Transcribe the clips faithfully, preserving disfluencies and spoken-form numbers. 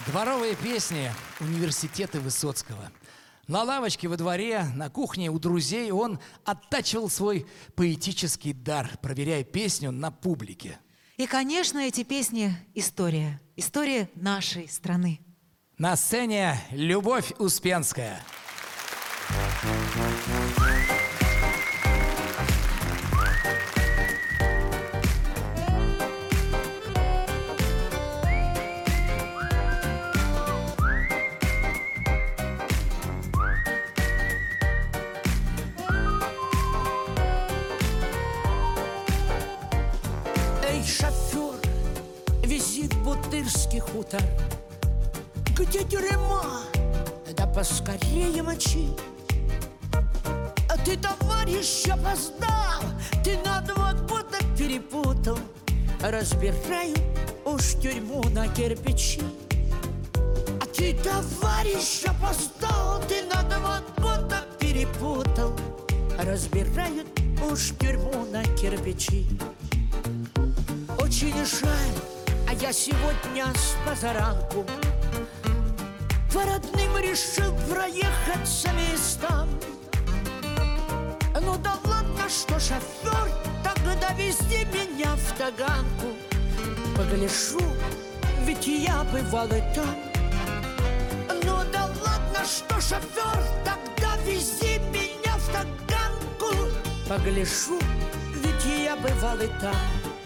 Дворовые песни университета Высоцкого. На лавочке во дворе, на кухне у друзей он оттачивал свой поэтический дар, проверяя песню на публике. И, конечно, эти песни – история. История нашей страны. На сцене Любовь Успенская. Эй, шофер, вези в Бутырский хутор. Где тюрьма? Да поскорее мочи. А ты, товарищ, опоздал. Ты на два года перепутал. Разбираю уж тюрьму на кирпичи. А ты, товарищ, опоздал. Ты на два года перепутал. Разбирают уж тюрьму на кирпичи. Очень жаль, а я сегодня с позаранку по родным решил проехаться местам. Ну да ладно, что шофер, тогда вези меня в Таганку. Погляжу, ведь я бывал и там. Ну да ладно, что шофер, тогда вези меня в Таганку. Погляжу, ведь я бывал и там.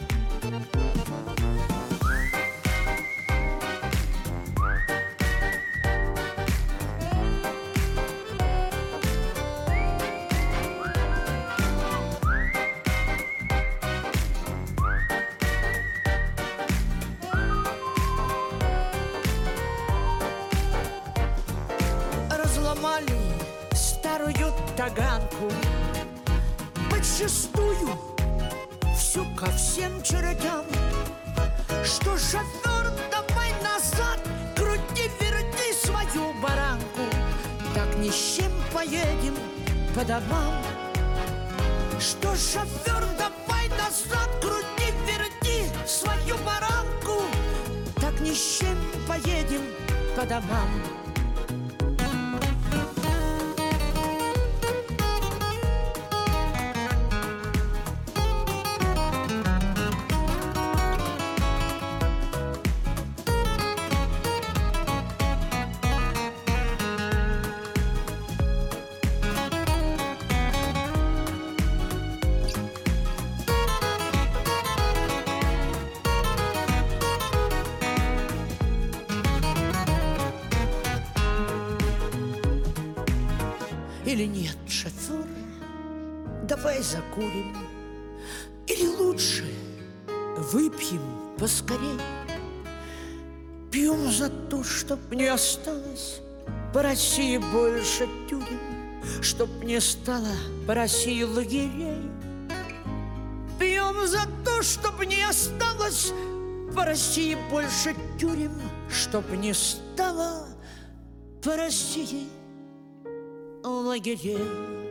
Разломали старую Таганку подчистую, всю ко всем чертям. Что, шофер, давай назад, крути, верни свою баранку. Так ни с чем поедем по домам. Что, шофер, давай назад, крути, верни свою баранку. Так ни с чем поедем по домам. Или нет, шофер, давай закурим. Или лучше выпьем поскорей. Пьем за то, чтоб не осталось по России больше тюрем, чтоб не стало по России лагерей. Пьем за то, чтоб не осталось по России больше тюрем, чтоб не стало по России лагерей.